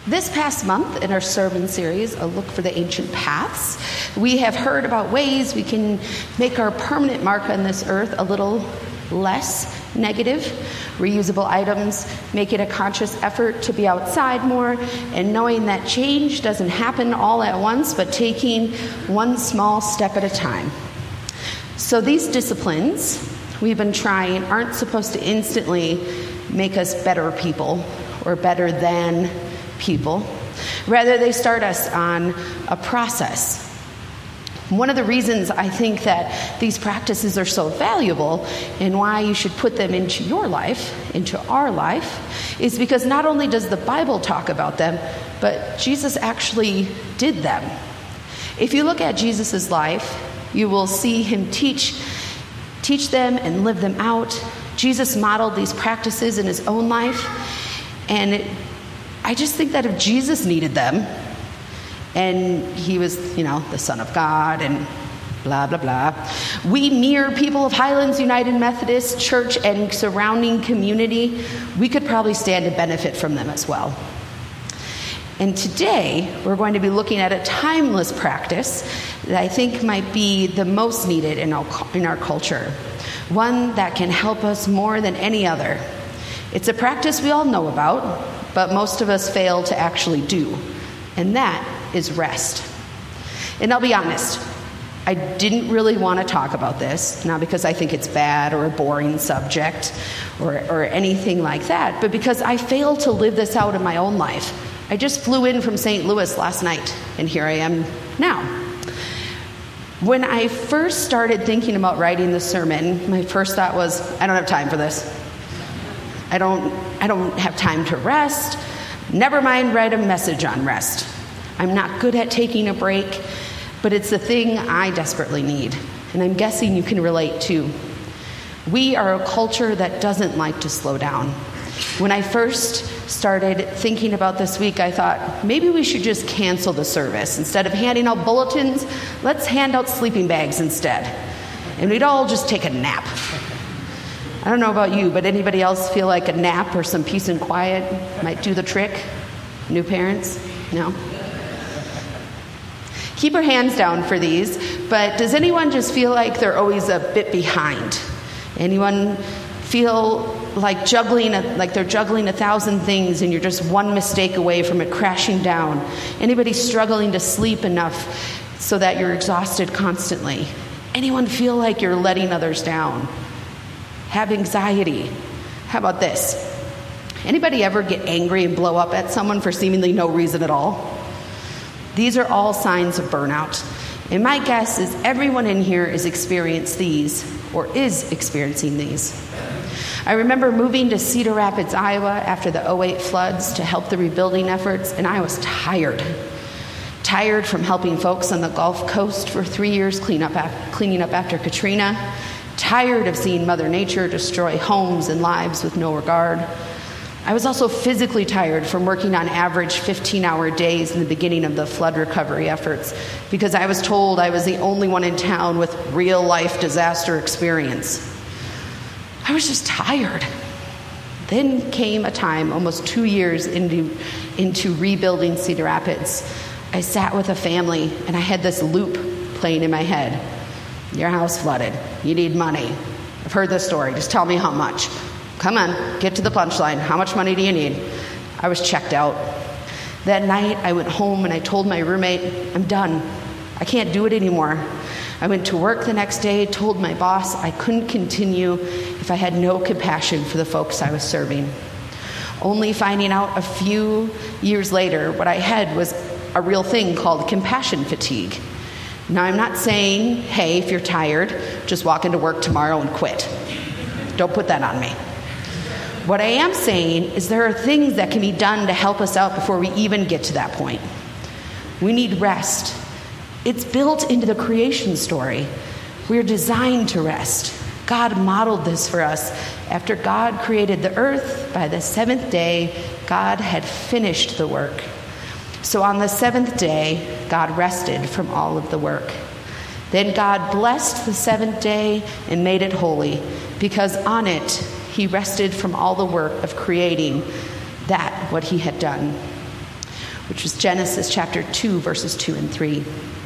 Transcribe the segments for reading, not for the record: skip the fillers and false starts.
This past month in our sermon series, A Look for the Ancient Paths, we have heard about ways we can make our permanent mark on this earth a little less negative. Reusable items, make it a conscious effort to be outside more, and knowing that change doesn't happen all at once, but taking one small step at a time. So these disciplines we've been trying aren't supposed to instantly make us better people or better than people. Rather, they start us on a process. One of the reasons I think that these practices are so valuable and why you should put them into your life, into our life, is because not only does the Bible talk about them, but Jesus actually did them. If you look at Jesus' life, you will see him teach them and live them out. Jesus modeled these practices in his own life, and I just think that if Jesus needed them, and he was, the Son of God and blah, blah, blah, we mere people of Highlands United Methodist Church and surrounding community, we could probably stand to benefit from them as well. And today, we're going to be looking at a timeless practice that I think might be the most needed in our culture, one that can help us more than any other. It's a practice we all know about, but most of us fail to actually do, and that is rest. And I'll be honest, I didn't really want to talk about this, not because I think it's bad or a boring subject or anything like that, but because I failed to live this out in my own life. I just flew in from St. Louis last night, and here I am now. When I first started thinking about writing the sermon, my first thought was, I don't have time for this. I don't have time to rest. Never mind write a message on rest. I'm not good at taking a break, but it's the thing I desperately need. And I'm guessing you can relate too. We are a culture that doesn't like to slow down. When I first started thinking about this week, I thought, maybe we should just cancel the service. Instead of handing out bulletins, let's hand out sleeping bags instead. And we'd all just take a nap. I don't know about you, but anybody else feel like a nap or some peace and quiet might do the trick? New parents? No? Keep your hands down for these, but does anyone just feel like they're always a bit behind? Anyone feel like they're juggling 1,000 things and you're just one mistake away from it crashing down? Anybody struggling to sleep enough so that you're exhausted constantly? Anyone feel like you're letting others down? Have anxiety? How about this? Anybody ever get angry and blow up at someone for seemingly no reason at all? These are all signs of burnout. And my guess is everyone in here is experiencing these. I remember moving to Cedar Rapids, Iowa after the 2008 floods to help the rebuilding efforts, and I was tired. Tired from helping folks on the Gulf Coast for 3 years cleaning up after Katrina. Tired of seeing Mother Nature destroy homes and lives with no regard. I was also physically tired from working on average 15-hour days in the beginning of the flood recovery efforts because I was told I was the only one in town with real-life disaster experience. I was just tired. Then came a time, almost 2 years into rebuilding Cedar Rapids. I sat with a family, and I had this loop playing in my head. Your house flooded. You need money. I've heard this story. Just tell me how much. Come on, get to the punchline. How much money do you need? I was checked out. That night, I went home and I told my roommate, I'm done. I can't do it anymore. I went to work the next day, told my boss I couldn't continue if I had no compassion for the folks I was serving. Only finding out a few years later what I had was a real thing called compassion fatigue. Now, I'm not saying, hey, if you're tired, just walk into work tomorrow and quit. Don't put that on me. What I am saying is there are things that can be done to help us out before we even get to that point. We need rest. It's built into the creation story. We're designed to rest. God modeled this for us. After God created the earth, by the seventh day, God had finished the work. So on the seventh day, God rested from all of the work. Then God blessed the seventh day and made it holy, because on it he rested from all the work of creating that what he had done. which was Genesis chapter 2, verses 2 and 3.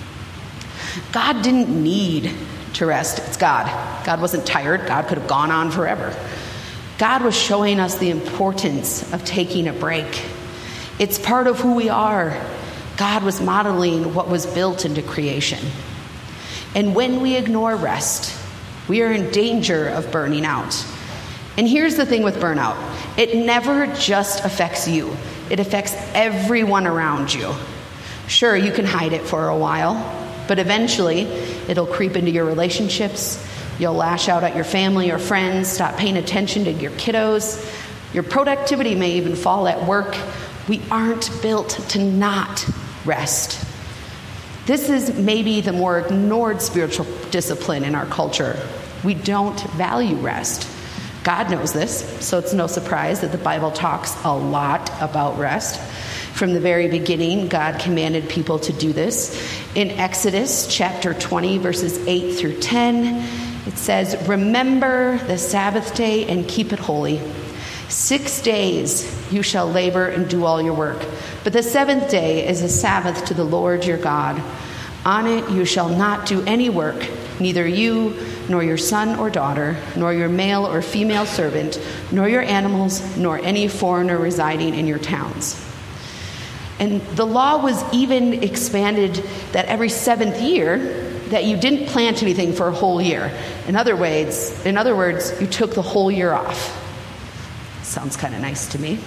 God didn't need to rest. It's God. God wasn't tired. God could have gone on forever. God was showing us the importance of taking a break. It's part of who we are. God was modeling what was built into creation. And when we ignore rest, we are in danger of burning out. And here's the thing with burnout. It never just affects you. It affects everyone around you. Sure, you can hide it for a while, but eventually it'll creep into your relationships. You'll lash out at your family or friends, stop paying attention to your kiddos. Your productivity may even fall at work. We aren't built to not rest. This is maybe the more ignored spiritual discipline in our culture. We don't value rest. God knows this, so it's no surprise that the Bible talks a lot about rest. From the very beginning, God commanded people to do this. In Exodus chapter 20, verses 8 through 10, it says, "Remember the Sabbath day and keep it holy. 6 days you shall labor and do all your work. But the seventh day is a Sabbath to the Lord your God. On it you shall not do any work, neither you nor your son or daughter, nor your male or female servant, nor your animals, nor any foreigner residing in your towns." And the law was even expanded that every seventh year that you didn't plant anything for a whole year. In other words, you took the whole year off. Sounds kind of nice to me.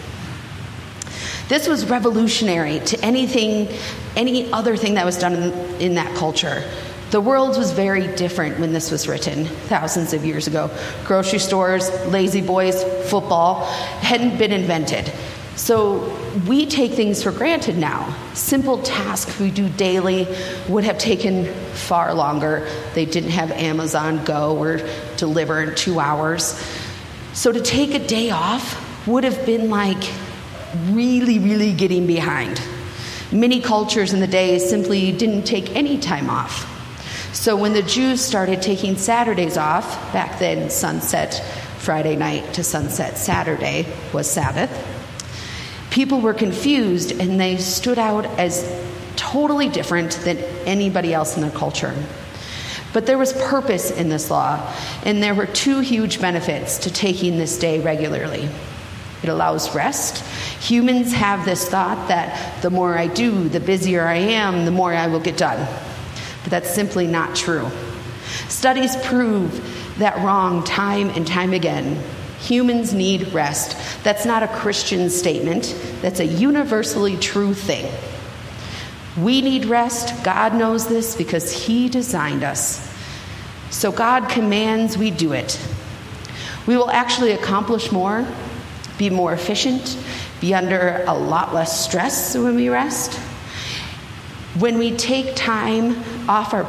This was revolutionary to any other thing that was done in that culture. The world was very different when this was written thousands of years ago. Grocery stores, lazy boys, football hadn't been invented. So we take things for granted now. Simple tasks we do daily would have taken far longer. They didn't have Amazon Go or deliver in 2 hours. So to take a day off would have been like really, really getting behind. Many cultures in the day simply didn't take any time off. So when the Jews started taking Saturdays off, back then sunset Friday night to sunset Saturday was Sabbath, people were confused and they stood out as totally different than anybody else in their culture. But there was purpose in this law, and there were 2 huge benefits to taking this day regularly. It allows rest. Humans have this thought that the more I do, the busier I am, the more I will get done. But that's simply not true. Studies prove that wrong time and time again. Humans need rest. That's not a Christian statement. That's a universally true thing. We need rest. God knows this because He designed us. So God commands we do it. We will actually accomplish more, be more efficient, be under a lot less stress when we rest. When we take time off, our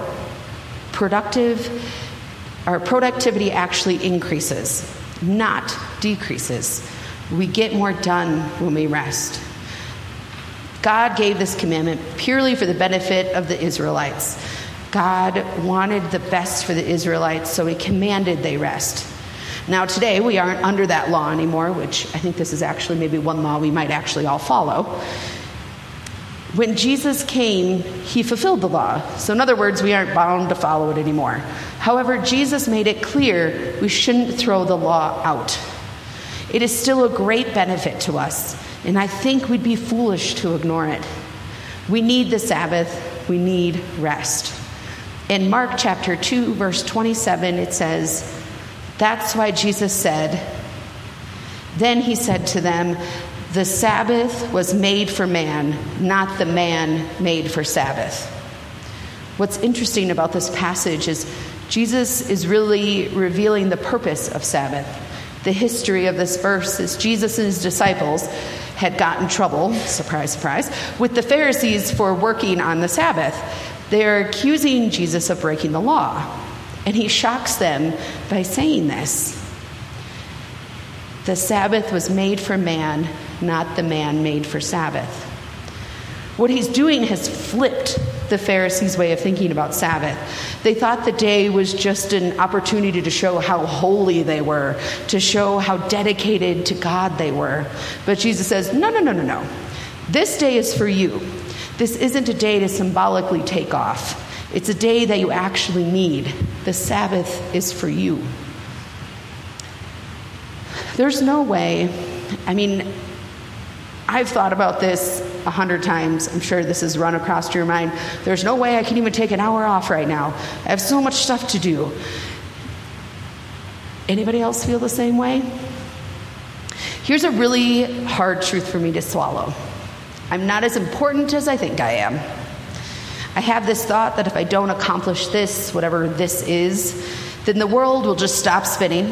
productivity actually increases, not decreases. We get more done when we rest. God gave this commandment purely for the benefit of the Israelites. God wanted the best for the Israelites, so He commanded they rest. Now today, we aren't under that law anymore, which I think this is actually maybe one law we might actually all follow. When Jesus came, He fulfilled the law. So in other words, we aren't bound to follow it anymore. However, Jesus made it clear we shouldn't throw the law out. It is still a great benefit to us, and I think we'd be foolish to ignore it. We need the Sabbath. We need rest. In Mark chapter 2, verse 27, it says, "That's why Jesus said, then He said to them, the Sabbath was made for man, not the man made for Sabbath." What's interesting about this passage is Jesus is really revealing the purpose of Sabbath. The history of this verse is Jesus and His disciples had gotten in trouble, surprise, surprise, with the Pharisees for working on the Sabbath. They're accusing Jesus of breaking the law, and He shocks them by saying this: the Sabbath was made for man, not the man made for Sabbath. What He's doing has flipped the Pharisees' way of thinking about Sabbath. They thought the day was just an opportunity to show how holy they were, to show how dedicated to God they were. But Jesus says, no. This day is for you. This isn't a day to symbolically take off. It's a day that you actually need. The Sabbath is for you. There's no way, I've thought about this 100 times. I'm sure this has run across your mind. There's no way I can even take an hour off right now. I have so much stuff to do. Anybody else feel the same way? Here's a really hard truth for me to swallow. I'm not as important as I think I am. I have this thought that if I don't accomplish this, whatever this is, then the world will just stop spinning.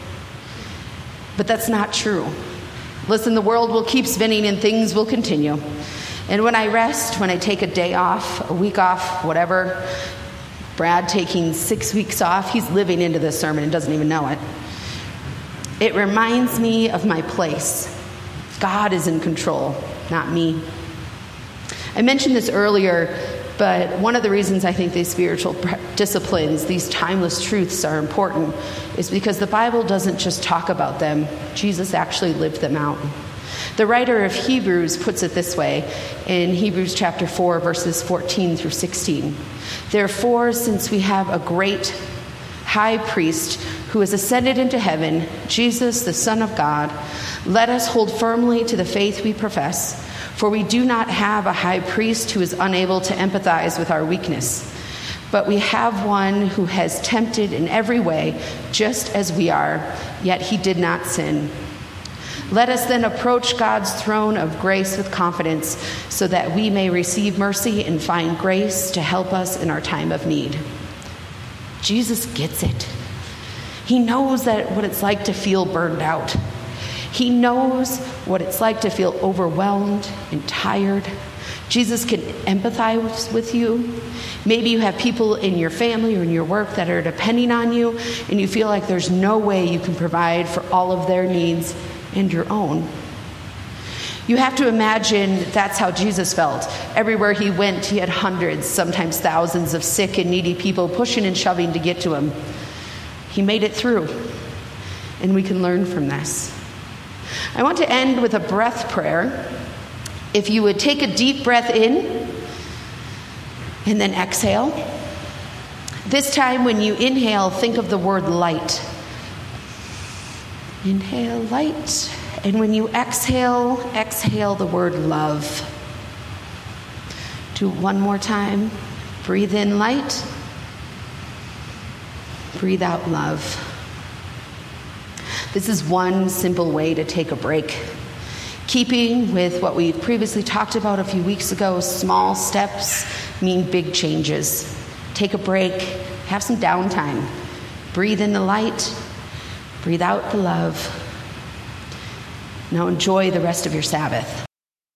But that's not true. Listen, the world will keep spinning and things will continue. And when I rest, when I take a day off, a week off, whatever, Brad taking 6 weeks off, he's living into this sermon and doesn't even know it. It reminds me of my place. God is in control, not me. I mentioned this earlier, but one of the reasons I think these spiritual disciplines, these timeless truths are important is because the Bible doesn't just talk about them. Jesus actually lived them out. The writer of Hebrews puts it this way in Hebrews chapter 4, verses 14 through 16. Therefore, since we have a great high priest who has ascended into heaven, Jesus, the Son of God, let us hold firmly to the faith we profess. For we do not have a high priest who is unable to empathize with our weakness, but we have one who has tempted in every way, just as we are, yet he did not sin. Let us then approach God's throne of grace with confidence, so that we may receive mercy and find grace to help us in our time of need. Jesus gets it. He knows what it's like to feel burned out. He knows what it's like to feel overwhelmed and tired. Jesus can empathize with you. Maybe you have people in your family or in your work that are depending on you, and you feel like there's no way you can provide for all of their needs and your own. You have to imagine that's how Jesus felt. Everywhere he went, he had hundreds, sometimes thousands of sick and needy people pushing and shoving to get to him. He made it through, and we can learn from this. I want to end with a breath prayer. If you would take a deep breath in and then exhale. This time when you inhale, think of the word light. Inhale, light. And when you exhale, exhale the word love. Do it one more time. Breathe in light. Breathe out love. This is one simple way to take a break. Keeping with what we previously talked about a few weeks ago, small steps mean big changes. Take a break, have some downtime. Breathe in the light, breathe out the love. Now enjoy the rest of your Sabbath.